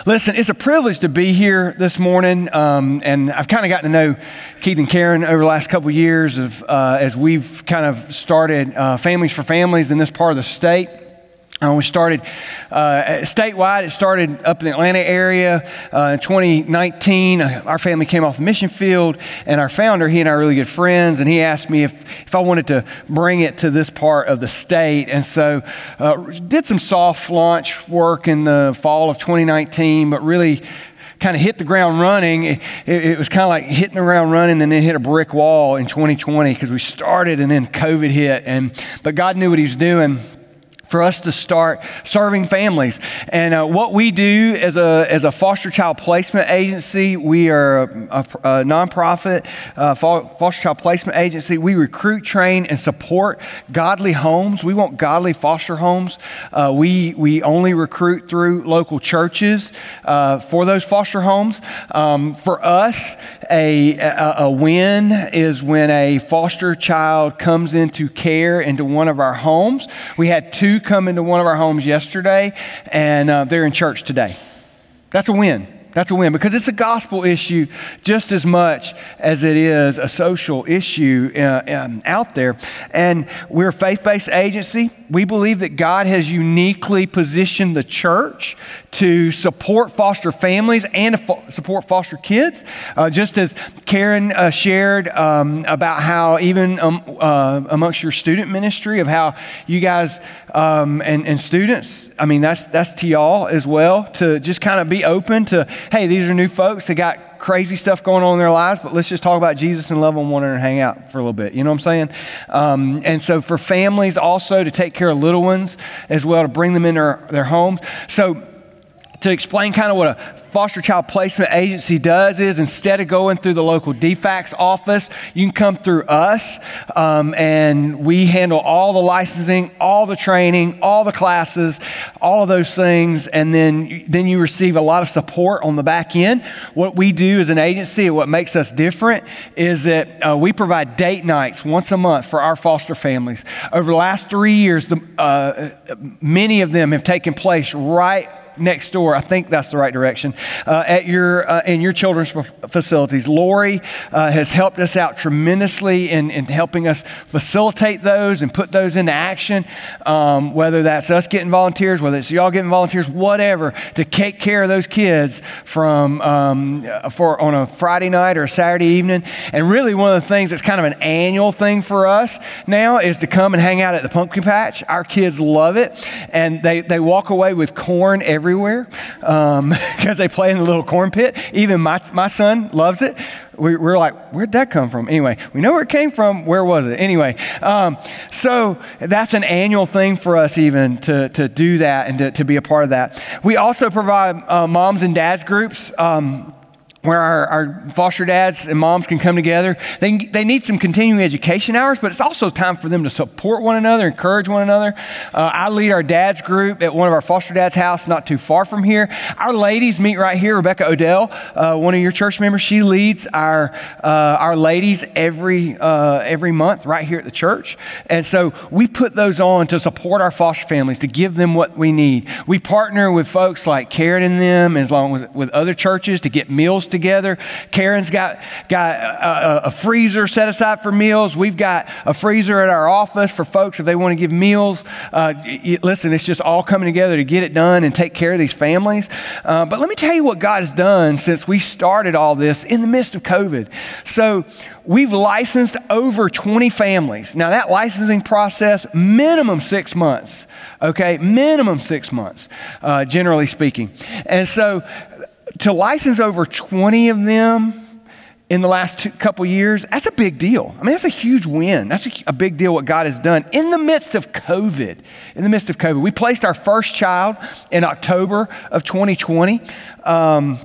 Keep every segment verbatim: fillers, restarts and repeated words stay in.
Listen, it's a privilege to be here this morning, um, and I've kind of gotten to know Keith and Karen over the last couple of years of, uh, as we've kind of started uh, Families for Families in this part of the state. Uh, we started uh, statewide. It started up in the Atlanta area uh, in twenty nineteen. Uh, our family came off the mission field, and our founder, he and I are really good friends, and he asked me if, if I wanted to bring it to this part of the state. And so uh, did some soft launch work in the fall of twenty nineteen, but really kind of hit the ground running. It, it, it was kind of like hitting the ground running and then hit a brick wall in twenty twenty because we started and then COVID hit. And but God knew what he was doing for us to start serving families. And uh, what we do as a as a foster child placement agency, we are a, a, a nonprofit uh, foster child placement agency. We recruit, train, and support godly homes. We want godly foster homes. Uh, we we only recruit through local churches uh, for those foster homes. Um, for us, a, a a win is when a foster child comes into care into one of our homes. We had two come into one of our homes yesterday, and uh, they're in church today. That's a win. That's a win because it's a gospel issue just as much as it is a social issue uh, um, out there. And we're a faith-based agency. We believe that God has uniquely positioned the church to support foster families and to fo- support foster kids. Uh, just as Karen uh, shared um, about how even um, uh, amongst your student ministry of how you guys um, and, and students, I mean, that's, that's to y'all as well, to just kind of be open to, hey, these are new folks that got crazy stuff going on in their lives, but let's just talk about Jesus and love on one another and hang out for a little bit. You know what I'm saying? Um, and so for families also to take care of little ones as well, to bring them into their, their homes. So to explain kind of what a foster child placement agency does is instead of going through the local D FACS office, you can come through us um, and we handle all the licensing, all the training, all the classes, all of those things. And then, then you receive a lot of support on the back end. What we do as an agency and what makes us different is that uh, we provide date nights once a month for our foster families. Over the last three years, the, uh, many of them have taken place right next door. I think that's the right direction uh, at your uh, in your children's f- facilities. Lori uh, has helped us out tremendously in, in helping us facilitate those and put those into action. Um, whether that's us getting volunteers, whether it's y'all getting volunteers, whatever, to take care of those kids from um, for on a Friday night or a Saturday evening. And really, one of the things that's kind of an annual thing for us now is to come and hang out at the pumpkin patch. Our kids love it, and they they walk away with corn every everywhere um, because they play in the little corn pit. Even my my son loves it. We, we're like, where'd that come from? Anyway, we know where it came from. Where was it? Anyway, um, so that's an annual thing for us even to, to do that and to, to be a part of that. We also provide uh, moms and dads groups um, where our, our foster dads and moms can come together. They they need some continuing education hours, but it's also time for them to support one another, encourage one another. Uh, I lead our dads group at one of our foster dads' house not too far from here. Our ladies meet right here. Rebecca Odell, uh, one of your church members, she leads our uh, our ladies every uh, every month right here at the church. And so we put those on to support our foster families, to give them what we need. We partner with folks like Karen and them, as long as with other churches, to get meals together. Karen's got got a, a freezer set aside for meals. We've got a freezer at our office for folks if they want to give meals. Uh, y- listen, it's just all coming together to get it done and take care of these families. Uh, but let me tell you what God has done since we started all this in the midst of COVID. So we've licensed over twenty families. Now that licensing process, minimum six months, okay? Minimum six months, uh, generally speaking. And so to license over twenty of them in the last two, couple years, that's a big deal. I mean, that's a huge win. That's a, a big deal what God has done in the midst of COVID. In the midst of COVID. We placed our first child in October of twenty twenty. Um,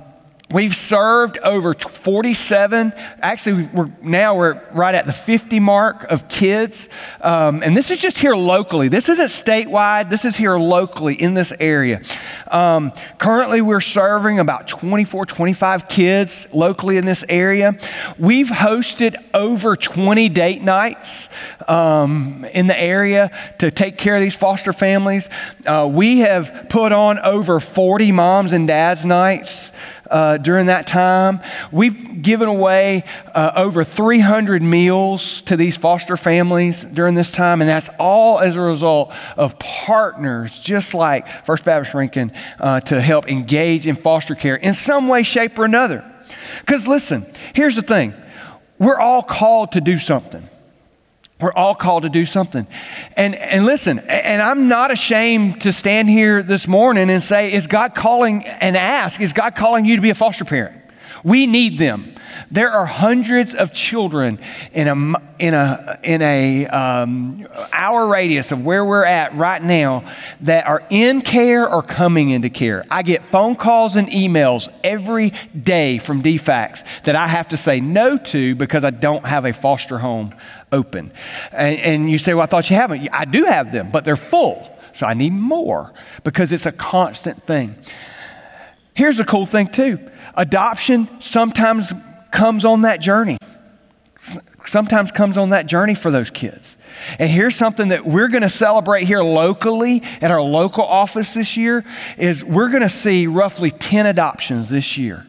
We've served over forty-seven. Actually, we're now we're right at the fifty mark of kids. Um, and this is just here locally. This isn't statewide. This is here locally in this area. Um, currently, we're serving about twenty-four, twenty-five kids locally in this area. We've hosted over twenty date nights um, in the area to take care of these foster families. Uh, we have put on over forty moms and dads nights Uh, during that time. We've given away uh, over three hundred meals to these foster families during this time, and that's all as a result of partners just like First Baptist Rankin uh, to help engage in foster care in some way, shape, or another. Because listen, here's the thing. We're all called to do something. We're all called to do something. And and listen, and I'm not ashamed to stand here this morning and say, is God calling, and ask, is God calling you to be a foster parent? We need them. There are hundreds of children in a in a in a um, hour radius of where we're at right now that are in care or coming into care. I get phone calls and emails every day from D FACS that I have to say no to because I don't have a foster home open. And, and you say, well, I thought you haven't. I do have them, but they're full. So I need more because it's a constant thing. Here's the cool thing too. Adoption sometimes comes on that journey. Sometimes comes on that journey for those kids. And here's something that we're going to celebrate here locally at our local office this year is we're going to see roughly ten adoptions this year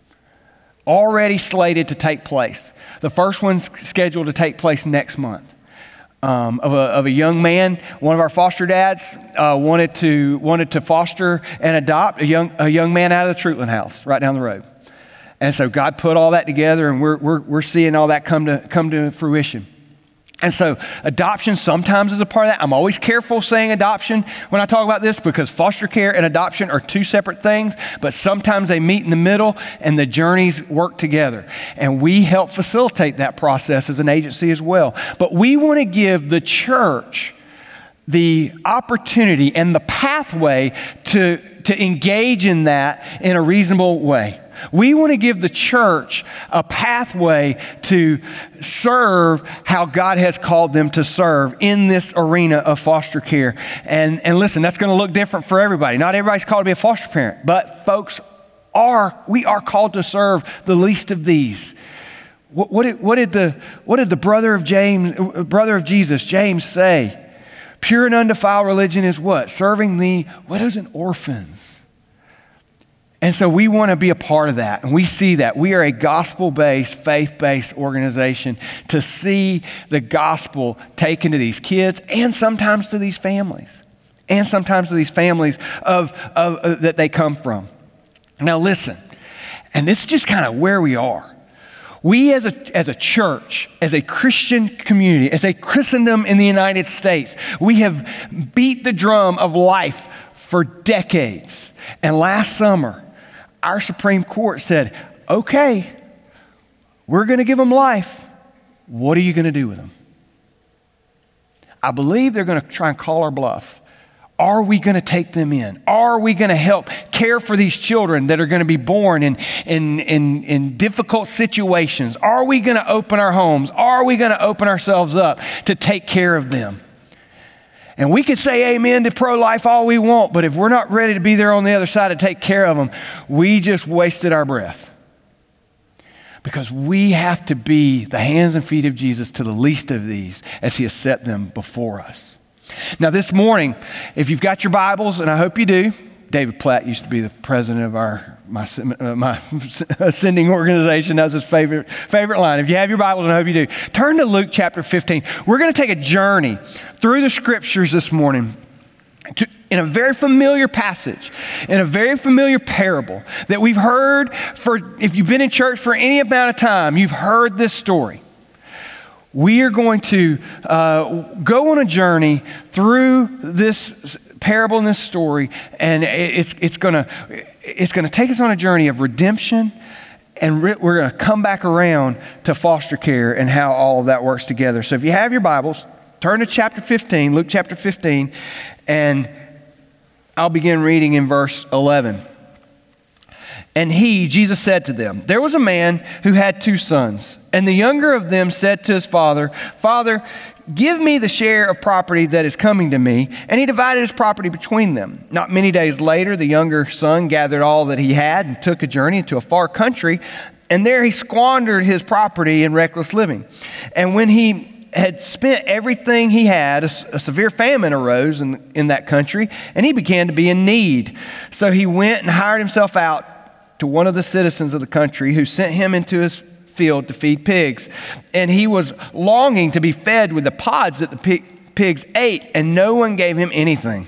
already slated to take place. The first one's scheduled to take place next month. Um, of, a, of a young man, one of our foster dads uh, wanted to wanted to foster and adopt a young a young man out of the Trutland house right down the road, and so God put all that together, and we're we're we're seeing all that come to come to fruition. And so adoption sometimes is a part of that. I'm always careful saying adoption when I talk about this because foster care and adoption are two separate things, but sometimes they meet in the middle and the journeys work together. And we help facilitate that process as an agency as well. But we want to give the church the opportunity and the pathway to, to engage in that in a reasonable way. We want to give the church a pathway to serve how God has called them to serve in this arena of foster care. And, and listen, that's going to look different for everybody. Not everybody's called to be a foster parent, but folks are, we are called to serve the least of these. What, what, did, what, did, the, what did the brother of James, brother of Jesus, James, say? Pure and undefiled religion is what? Serving the widows and orphans. And so we want to be a part of that. And we see that. We are a gospel-based, faith-based organization to see the gospel taken to these kids and sometimes to these families. And sometimes to these families of, of uh, that they come from. Now listen, and this is just kind of where we are. We as a, as a church, as a Christian community, as a Christendom in the United States, we have beat the drum of life for decades. And last summer, our Supreme Court said, okay, we're going to give them life. What are you going to do with them? I believe they're going to try and call our bluff. Are we going to take them in? Are we going to help care for these children that are going to be born in, in, in, in difficult situations? Are we going to open our homes? Are we going to open ourselves up to take care of them? And we could say amen to pro-life all we want, but if we're not ready to be there on the other side to take care of them, we just wasted our breath. Because we have to be the hands and feet of Jesus to the least of these as he has set them before us. Now this morning, if you've got your Bibles, and I hope you do, David Platt used to be the president of our my, uh, my sending organization. That was his favorite, favorite line. If you have your Bibles, and I hope you do, turn to Luke chapter fifteen. We're going to take a journey through the scriptures this morning to, in a very familiar passage, in a very familiar parable that we've heard for, if you've been in church for any amount of time, you've heard this story. We are going to uh, go on a journey through this parable in this story, and it's it's gonna it's gonna take us on a journey of redemption, and re- we're gonna come back around to foster care and how all of that works together. So if you have your Bibles, turn to chapter fifteen, Luke chapter fifteen, and I'll begin reading in verse eleven. And he, Jesus, said to them, there was a man who had two sons, and the younger of them said to his father, Father, give me the share of property that is coming to me. And he divided his property between them. Not many days later, the younger son gathered all that he had and took a journey into a far country, and there he squandered his property in reckless living. And when he had spent everything he had, a, a severe famine arose in, in that country, and he began to be in need. So he went and hired himself out to one of the citizens of the country, who sent him into his field to feed pigs. And he was longing to be fed with the pods that the pig, pigs ate, and no one gave him anything.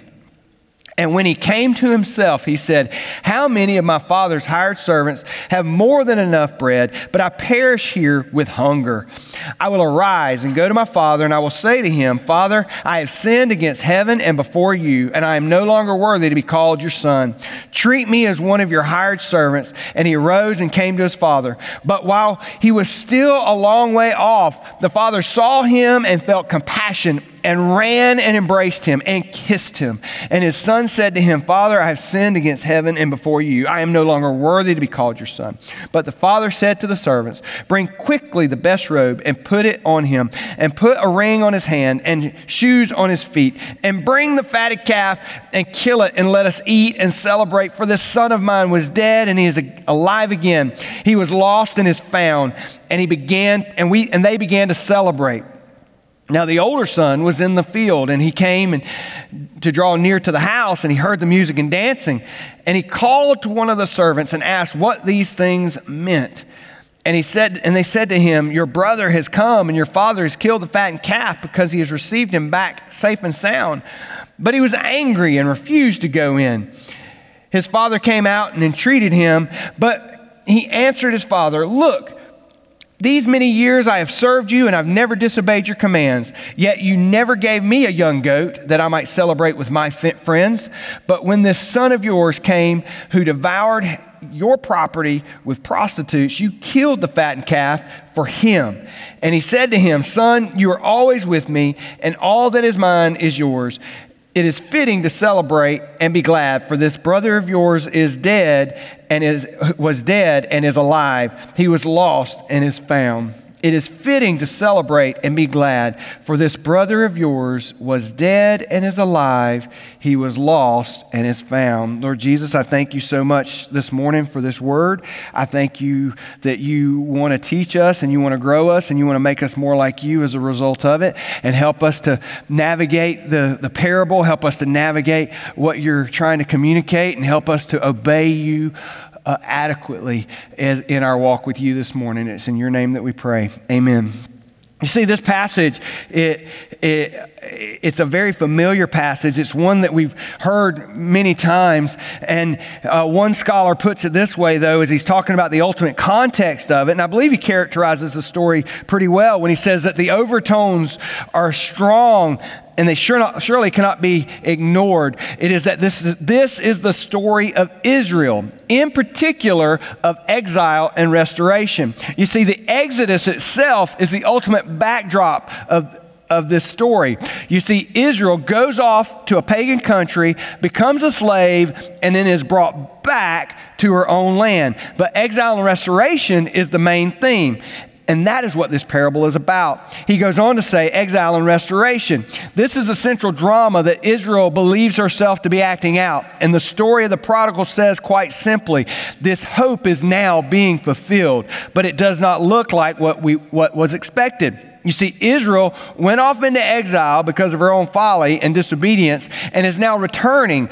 And when he came to himself, he said, how many of my father's hired servants have more than enough bread, but I perish here with hunger? I will arise and go to my father, and I will say to him, Father, I have sinned against heaven and before you, and I am no longer worthy to be called your son. Treat me as one of your hired servants. And he arose and came to his father. But while he was still a long way off, the father saw him and felt compassion, and ran and embraced him and kissed him. And his son said to him, Father, I have sinned against heaven and before you. I am no longer worthy to be called your son. But the father said to the servants, bring quickly the best robe and put it on him, and put a ring on his hand and shoes on his feet, and bring the fatted calf and kill it, and let us eat and celebrate. For this son of mine was dead and he is alive again. He was lost and is found. And he began, and we and they began to celebrate. Now the older son was in the field, and he came and to draw near to the house, and he heard the music and dancing. And he called to one of the servants and asked what these things meant. And he said, and they said to him, your brother has come, and your father has killed the fattened calf, because he has received him back safe and sound. But he was angry and refused to go in. His father came out and entreated him, but he answered his father, look, these many years I have served you, and I've never disobeyed your commands. Yet you never gave me a young goat that I might celebrate with my friends. But when this son of yours came, who devoured your property with prostitutes, you killed the fattened calf for him. And he said to him, son, you are always with me, and all that is mine is yours. It is fitting to celebrate and be glad, for this brother of yours is dead and is was dead and is alive. He was lost and is found. It is fitting to celebrate and be glad, for this brother of yours was dead and is alive. He was lost and is found. Lord Jesus, I thank you so much this morning for this word. I thank you that you want to teach us and you want to grow us and you want to make us more like you as a result of it, and help us to navigate the, the parable, help us to navigate what you're trying to communicate, and help us to obey you Uh, adequately as in our walk with you this morning. It's in your name that we pray. Amen. You see, this passage, it, it, it's a very familiar passage. It's one that we've heard many times. And uh, one scholar puts it this way, though, as he's talking about the ultimate context of it. And I believe he characterizes the story pretty well when he says that the overtones are strong and they sure not, surely cannot be ignored. It is that this is, this is the story of Israel, in particular of exile and restoration. You see, the Exodus itself is the ultimate backdrop of of this story. You see, Israel goes off to a pagan country, becomes a slave, and then is brought back to her own land. But exile and restoration is the main theme. And that is what this parable is about. He goes on to say exile and restoration. This is the central drama that Israel believes herself to be acting out. And the story of the prodigal says quite simply, this hope is now being fulfilled, but it does not look like what we what was expected. You see, Israel went off into exile because of her own folly and disobedience, and is now returning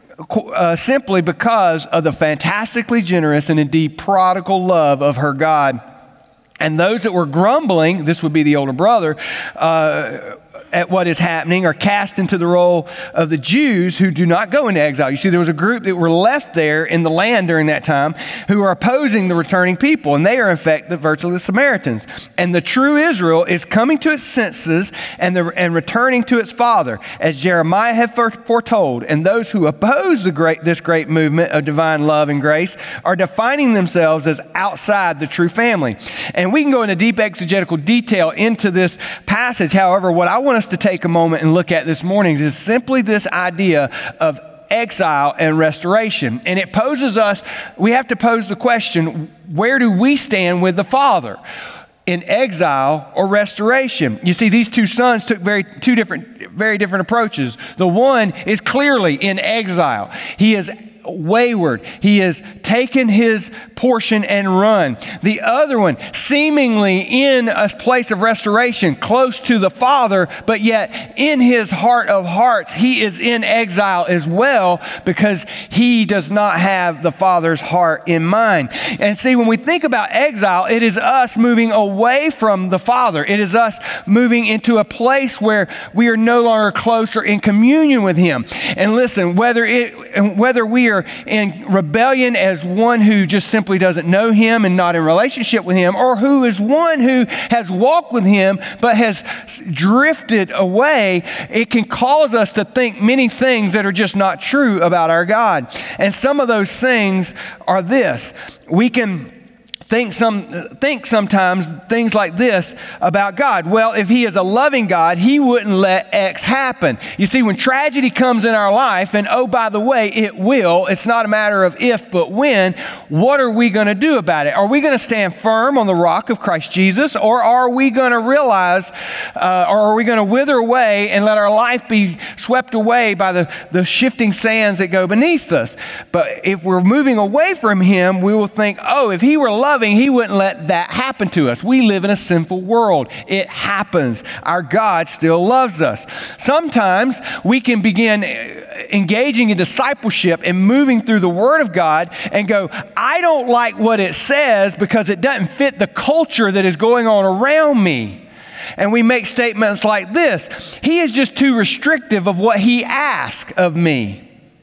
uh, simply because of the fantastically generous and indeed prodigal love of her God. And those that were grumbling, this would be the older brother, uh, at what is happening, are cast into the role of the Jews who do not go into exile. You see, there was a group that were left there in the land during that time who are opposing the returning people, and they are in fact the virtually the Samaritans. And the true Israel is coming to its senses and, the, and returning to its father, as Jeremiah had foretold. And those who oppose the great, this great movement of divine love and grace are defining themselves as outside the true family. And we can go into deep exegetical detail into this passage. However, what I want us to take a moment and look at this morning is simply this idea of exile and restoration. And it poses us, we have to pose the question, where do we stand with the Father? In exile or restoration? You see, these two sons took very two different, very different approaches. The one is clearly in exile. He is wayward. He has taken his portion and run. The other one, seemingly in a place of restoration, close to the Father, but yet in his heart of hearts, he is in exile as well because he does not have the Father's heart in mind. And see, when we think about exile, it is us moving away from the Father. It is us moving into a place where we are no longer closer in communion with him. And listen, whether it, whether we are in rebellion as one who just simply doesn't know him and not in relationship with him, or who is one who has walked with him but has drifted away, it can cause us to think many things that are just not true about our God. And some of those things are this. We can Think some think sometimes things like this about God. Well, if he is a loving God, he wouldn't let X happen. You see, when tragedy comes in our life, and oh, by the way, it will, it's not a matter of if, but when, what are we going to do about it? Are we going to stand firm on the rock of Christ Jesus, or are we going to realize, uh, or are we going to wither away and let our life be swept away by the, the shifting sands that go beneath us? But if we're moving away from him, we will think, oh, if he were loving, he wouldn't let that happen to us. We live in a sinful world. It happens. Our God still loves us. Sometimes we can begin engaging in discipleship and moving through the Word of God and go, I don't like what it says because it doesn't fit the culture that is going on around me. And we make statements like this: he is just too restrictive of what he asks of me.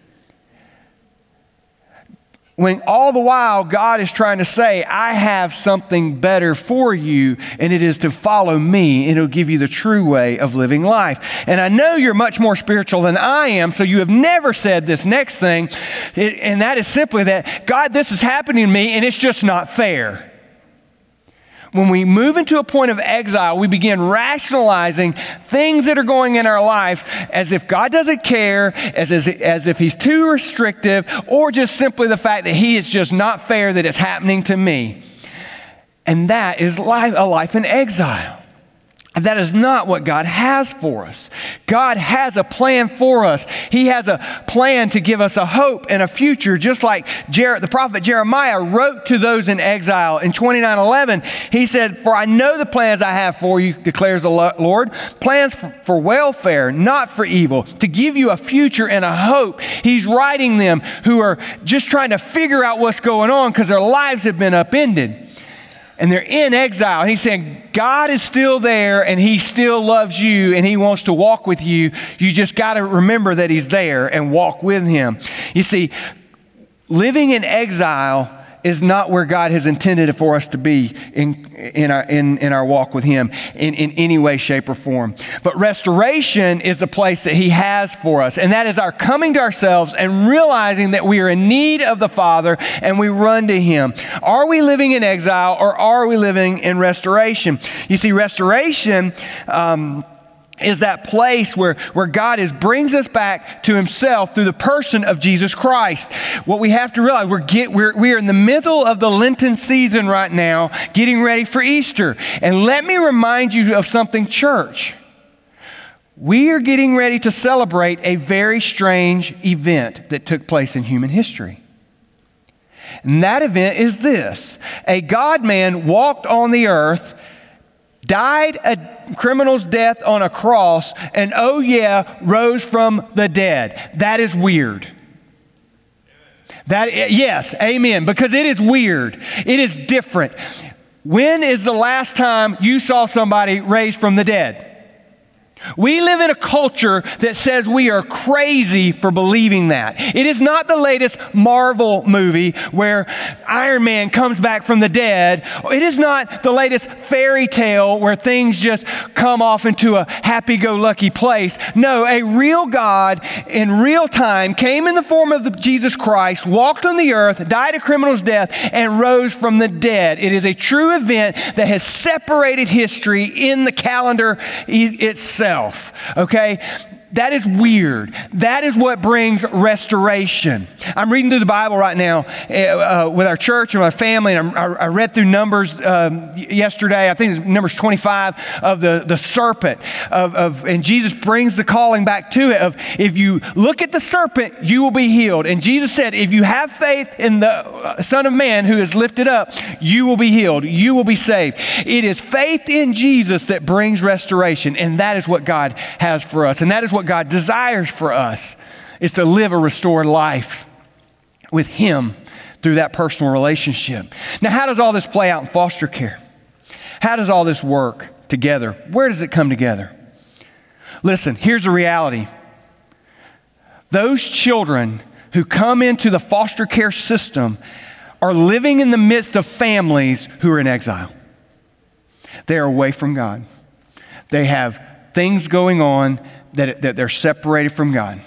When all the while God is trying to say, I have something better for you, and it is to follow me, and it'll give you the true way of living life. And I know you're much more spiritual than I am, so you have never said this next thing, and that is simply that, God, this is happening to me, and it's just not fair. When we move into a point of exile, we begin rationalizing things that are going in our life as if God doesn't care, as, as, as if he's too restrictive, or just simply the fact that he is just not fair that it's happening to me. And that is life, a life in exile. That is not what God has for us. God has a plan for us. He has a plan to give us a hope and a future, just like Jer- the prophet Jeremiah wrote to those in exile in twenty-nine eleven. He said, for I know the plans I have for you, declares the Lord, plans for, for welfare, not for evil, to give you a future and a hope. He's writing them who are just trying to figure out what's going on because their lives have been upended. And they're in exile. And he's saying, God is still there and he still loves you and he wants to walk with you. You just got to remember that he's there and walk with him. You see, living in exile is not where God has intended it for us to be in, in, our, in, in our walk with him in, in any way, shape, or form. But restoration is the place that he has for us. And that is our coming to ourselves and realizing that we are in need of the Father and we run to him. Are we living in exile or are we living in restoration? You see, restoration um, is that place where, where God is brings us back to himself through the person of Jesus Christ. What we have to realize, we're, get, we're, we're in the middle of the Lenten season right now, getting ready for Easter. And let me remind you of something, church. We are getting ready to celebrate a very strange event that took place in human history. And that event is this: a God-man walked on the earth, died a criminal's death on a cross, and oh yeah, rose from the dead. That is weird. That, yes, amen, because it is weird. It is different. When is the last time you saw somebody raised from the dead? We live in a culture that says we are crazy for believing that. It is not the latest Marvel movie where Iron Man comes back from the dead. It is not the latest fairy tale where things just come off into a happy-go-lucky place. No, a real God in real time came in the form of the Jesus Christ, walked on the earth, died a criminal's death, and rose from the dead. It is a true event that has separated history in the calendar itself. Okay? That is weird. That is what brings restoration. I'm reading through the Bible right now uh, with our church and my family, and I'm, I, I read through Numbers um, yesterday. I think it's Numbers twenty-five of the, the serpent, of, of, and Jesus brings the calling back to it of, if you look at the serpent, you will be healed. And Jesus said, if you have faith in the Son of Man who is lifted up, you will be healed. You will be saved. It is faith in Jesus that brings restoration, and that is what God has for us. And that is what God desires for us, is to live a restored life with Him through that personal relationship. Now, how does all this play out in foster care? How does all this work together? Where does it come together? Listen, here's the reality. Those children who come into the foster care system are living in the midst of families who are in exile. They are away from God. They have things going on that, that they're separated from God.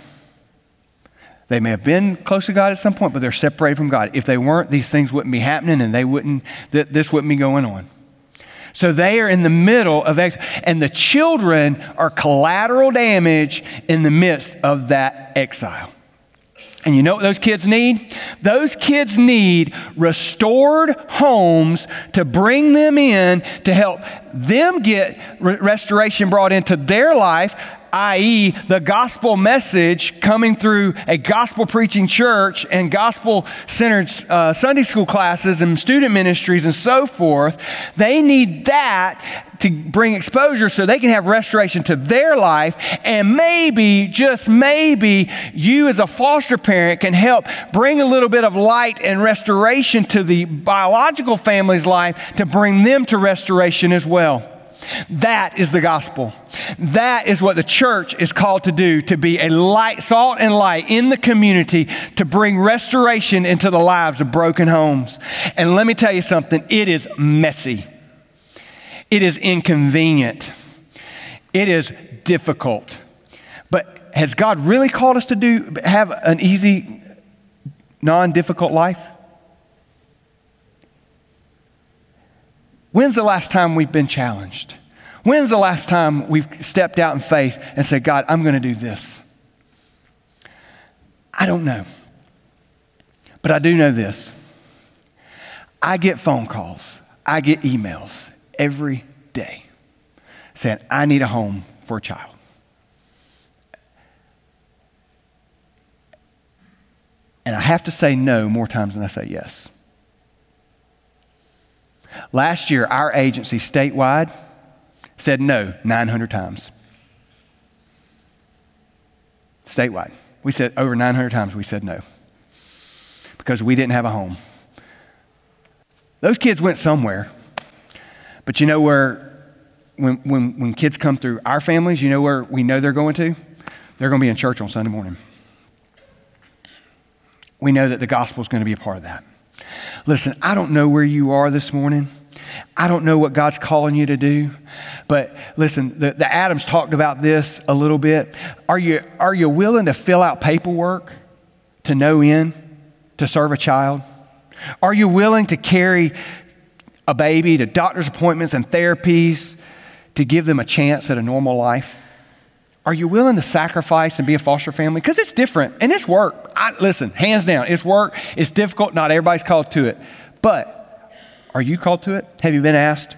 They may have been close to God at some point, but they're separated from God. If they weren't, these things wouldn't be happening, and they wouldn't, th- this wouldn't be going on. So they are in the middle of exile, and the children are collateral damage in the midst of that exile. And you know what those kids need? Those kids need restored homes to bring them in, to help them get re- restoration brought into their life, that is the gospel message coming through a gospel preaching church and gospel centered uh, Sunday school classes and student ministries and so forth. They need that to bring exposure so they can have restoration to their life. And maybe, just maybe, you as a foster parent can help bring a little bit of light and restoration to the biological family's life to bring them to restoration as well. That is the gospel. That is what the church is called to do, to be a light, salt and light in the community, to bring restoration into the lives of broken homes. And let me tell you something, it is messy. It is inconvenient. It is difficult. But has God really called us to do have an easy, non-difficult life? When's the last time we've been challenged? When's the last time we've stepped out in faith and said, God, I'm going to do this? I don't know. But I do know this. I get phone calls. I get emails every day saying, I need a home for a child. And I have to say no more times than I say yes. Last year, our agency statewide said no nine hundred times. Statewide. We said over nine hundred times we said no because we didn't have a home. Those kids went somewhere. But you know where, when, when, when kids come through our families, you know where we know they're going to? They're going to be in church on Sunday morning. We know that the gospel is going to be a part of that. Listen, I don't know where you are this morning. I don't know what God's calling you to do. But listen, the, the Adams talked about this a little bit. Are you, are you willing to fill out paperwork to know in, to serve a child? Are you willing to carry a baby to doctor's appointments and therapies to give them a chance at a normal life? Are you willing to sacrifice and be a foster family? Because it's different and it's work. I, listen, hands down, it's work. It's difficult. Not everybody's called to it. But are you called to it? Have you been asked?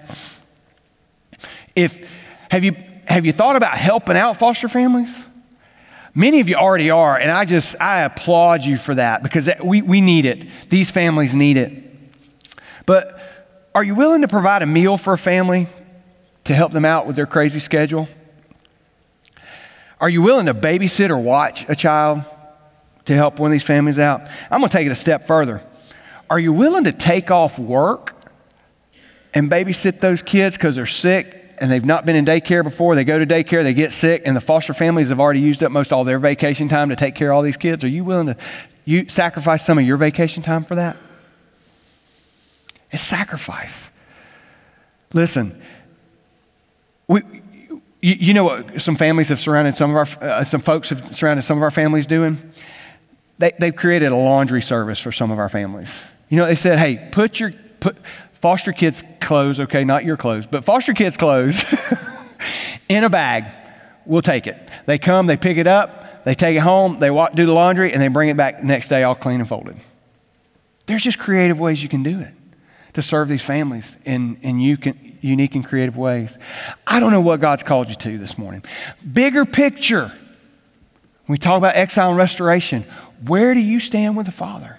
If have you have you thought about helping out foster families? Many of you already are, and I just I applaud you for that because we, we need it. These families need it. But are you willing to provide a meal for a family to help them out with their crazy schedule? Are you willing to babysit or watch a child to help one of these families out? I'm going to take it a step further. Are you willing to take off work and babysit those kids because they're sick and they've not been in daycare before? They go to daycare, they get sick, and the foster families have already used up most all their vacation time to take care of all these kids. Are you willing to you sacrifice some of your vacation time for that? It's sacrifice. Listen, we... You, you know what some families have surrounded some of our, uh, some folks have surrounded some of our families doing? They, they've created a laundry service for some of our families. You know, they said, hey, put your, put foster kids' clothes, okay, not your clothes, but foster kids' clothes in a bag we'll take it. They come, they pick it up, they take it home, they walk, do the laundry, and they bring it back the next day all clean and folded. There's just creative ways you can do it to serve these families in, in unique and creative ways. I don't know what God's called you to this morning. Bigger picture, when we talk about exile and restoration, where do you stand with the Father?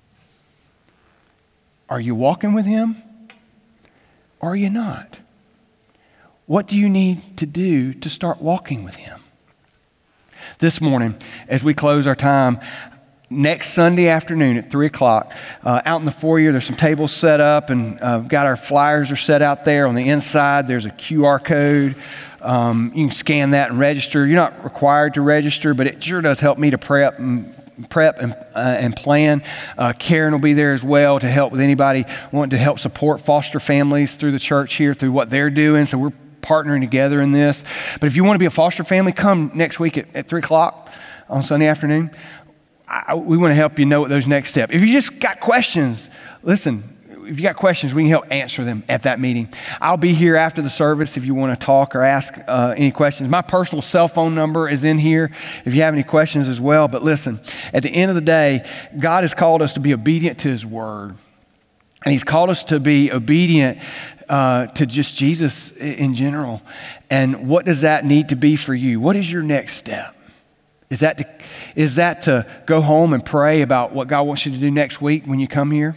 Are you walking with Him? Or are you not? What do you need to do to start walking with Him? This morning, as we close our time, next Sunday afternoon at three o'clock, uh, out in the foyer, there's some tables set up, and uh, got our flyers are set out there. On the inside, there's a Q R code. Um, you can scan that and register. You're not required to register, but it sure does help me to prep and prep and, uh, and plan. Uh, Karen will be there as well to help with anybody wanting to help support foster families through the church here, through what they're doing. So we're partnering together in this. But if you want to be a foster family, come next week at, at three o'clock on Sunday afternoon. I, we want to help you know what those next steps. If you just got questions, listen, if you got questions, we can help answer them at that meeting. I'll be here after the service if you want to talk or ask uh, any questions. My personal cell phone number is in here if you have any questions as well. But listen, at the end of the day, God has called us to be obedient to His word. And He's called us to be obedient uh, to just Jesus in general. And what does that need to be for you? What is your next step? Is that to, is that to go home and pray about what God wants you to do next week when you come here?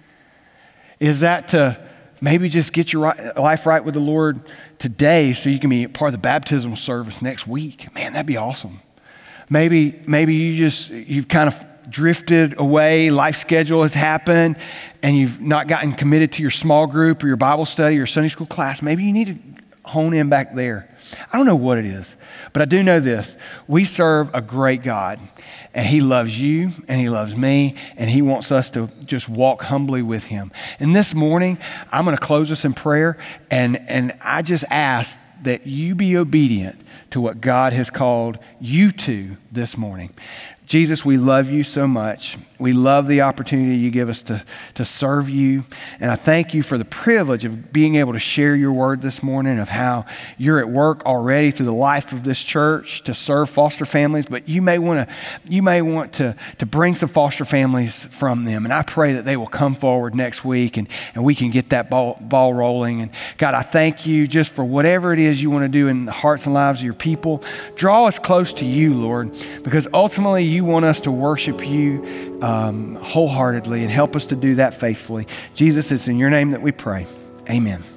Is that to maybe just get your right, life right with the Lord today so you can be part of the baptismal service next week? Man, that'd be awesome. Maybe, maybe you just, you've kind of drifted away, life schedule has happened, and you've not gotten committed to your small group or your Bible study or Sunday school class. Maybe you need to hone in back there. I don't know what it is, but I do know this. We serve a great God, and He loves you, and He loves me, and He wants us to just walk humbly with Him. And this morning, I'm going to close us in prayer, and, and I just ask that you be obedient to what God has called you to this morning. Jesus, we love you so much. We love the opportunity you give us to, to serve you. And I thank you for the privilege of being able to share your word this morning, of how you're at work already through the life of this church to serve foster families. But you may want to you may want to, to bring some foster families from them. And I pray that they will come forward next week and, and we can get that ball, ball rolling. And God, I thank you just for whatever it is you want to do in the hearts and lives of your people. Draw us close to you, Lord, because ultimately you want us to worship you um, wholeheartedly, and help us to do that faithfully. Jesus, it's in your name that we pray. Amen.